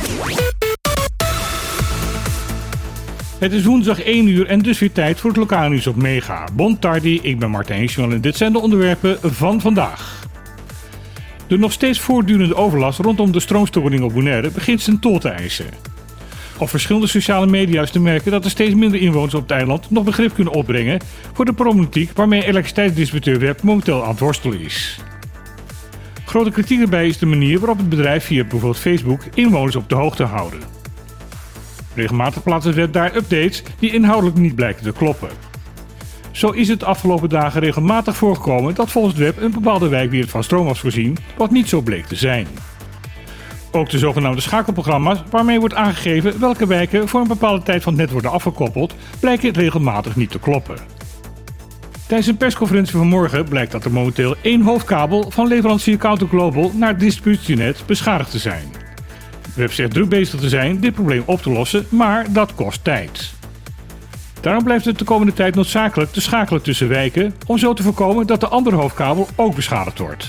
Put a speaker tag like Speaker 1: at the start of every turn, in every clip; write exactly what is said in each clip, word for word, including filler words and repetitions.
Speaker 1: Het is woensdag één uur en dus weer tijd voor het lokale nieuws op Mega. Bon tardi, ik ben Martijn Schwal en dit zijn de onderwerpen van vandaag. De nog steeds voortdurende overlast rondom de stroomstoring op Bonaire begint zijn tol te eisen. Op verschillende sociale media is te merken dat er steeds minder inwoners op het eiland nog begrip kunnen opbrengen voor de problematiek waarmee elektriciteitsdistributeur W E B momenteel aan het worstelen is. Grote kritiek erbij is de manier waarop het bedrijf via bijvoorbeeld Facebook inwoners op de hoogte houden. Regelmatig plaatst W E B daar updates die inhoudelijk niet blijken te kloppen. Zo is het de afgelopen dagen regelmatig voorgekomen dat volgens W E B een bepaalde wijk weer van stroom was voorzien, wat niet zo bleek te zijn. Ook de zogenaamde schakelprogramma's, waarmee wordt aangegeven welke wijken voor een bepaalde tijd van het net worden afgekoppeld, blijken regelmatig niet te kloppen. Tijdens een persconferentie vanmorgen blijkt dat er momenteel één hoofdkabel van leverancier Counter Global naar het distributienet beschadigd te zijn. W E B zegt druk bezig te zijn dit probleem op te lossen, maar dat kost tijd. Daarom blijft het de komende tijd noodzakelijk te schakelen tussen wijken om zo te voorkomen dat de andere hoofdkabel ook beschadigd wordt.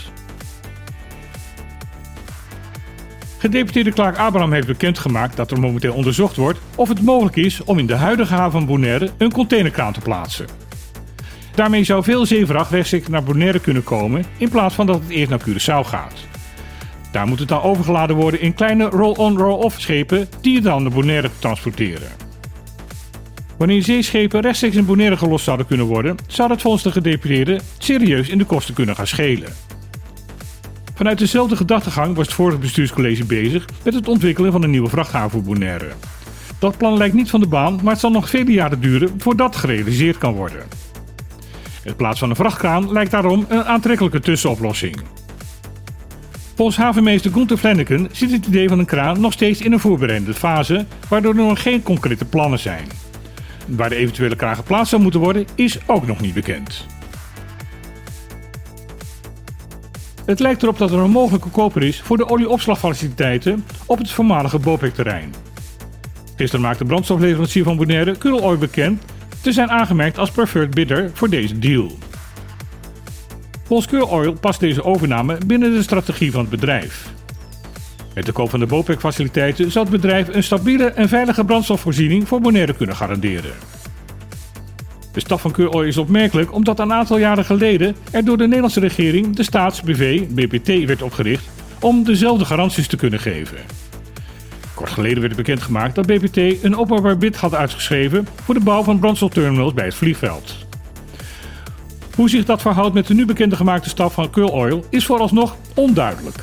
Speaker 1: Gedeputeerde Clark Abraham heeft bekendgemaakt dat er momenteel onderzocht wordt of het mogelijk is om in de huidige haven van Bonaire een containerkraan te plaatsen. Daarmee zou veel zeevracht rechtstreeks naar Bonaire kunnen komen in plaats van dat het eerst naar Curaçao gaat. Daar moet het dan overgeladen worden in kleine roll-on roll-off schepen die het dan naar Bonaire transporteren. Wanneer zeeschepen rechtstreeks in Bonaire gelost zouden kunnen worden, zou dat volgens de gedeputeerde serieus in de kosten kunnen gaan schelen. Vanuit dezelfde gedachtegang was het vorige bestuurscollege bezig met het ontwikkelen van een nieuwe vrachthaven voor Bonaire. Dat plan lijkt niet van de baan, maar het zal nog vele jaren duren voordat het gerealiseerd kan worden. In plaats van een vrachtkraan lijkt daarom een aantrekkelijke tussenoplossing. Volgens havenmeester Gunther Flanagan zit het idee van een kraan nog steeds in een voorbereidende fase, waardoor er nog geen concrete plannen zijn. Waar de eventuele kraan geplaatst zou moeten worden, is ook nog niet bekend. Het lijkt erop dat er een mogelijke koper is voor de olieopslagfaciliteiten op het voormalige Bopec-terrein. Gisteren maakte brandstofleverancier van Bonaire Cool Oil bekend te zijn aangemerkt als preferred bidder voor deze deal. Volgens Cool Oil past deze overname binnen de strategie van het bedrijf. Met de koop van de Bopec-faciliteiten zal het bedrijf een stabiele en veilige brandstofvoorziening voor Bonaire kunnen garanderen. De stap van Cool Oil is opmerkelijk omdat een aantal jaren geleden er door de Nederlandse regering de Staats-B V B P T werd opgericht om dezelfde garanties te kunnen geven. Kort geleden werd bekendgemaakt dat B P T een openbaar bid had uitgeschreven voor de bouw van brandstofterminals bij het vliegveld. Hoe zich dat verhoudt met de nu bekende gemaakte stap van Cool Oil is vooralsnog onduidelijk.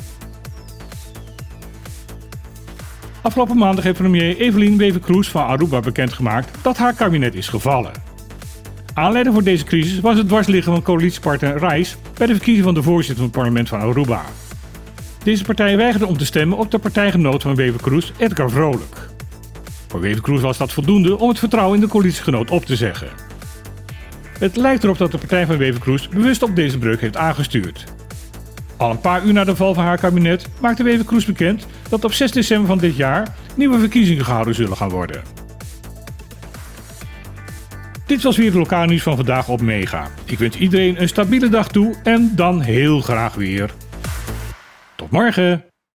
Speaker 1: Afgelopen maandag heeft premier Evelien Wever-Kroes van Aruba bekendgemaakt dat haar kabinet is gevallen. Aanleiding voor deze crisis was het dwarsliggen van coalitiepartner Rijs bij de verkiezing van de voorzitter van het parlement van Aruba. Deze partij weigerde om te stemmen op de partijgenoot van Wever-Kroes, Edgar Vrolijk. Voor Wever-Kroes was dat voldoende om het vertrouwen in de coalitiegenoot op te zeggen. Het lijkt erop dat de partij van Wever-Kroes bewust op deze breuk heeft aangestuurd. Al een paar uur na de val van haar kabinet maakte Wever-Kroes bekend dat op zes december van dit jaar nieuwe verkiezingen gehouden zullen gaan worden. Dit was weer het lokale nieuws van vandaag op Mega. Ik wens iedereen een stabiele dag toe en dan heel graag weer. Tot morgen!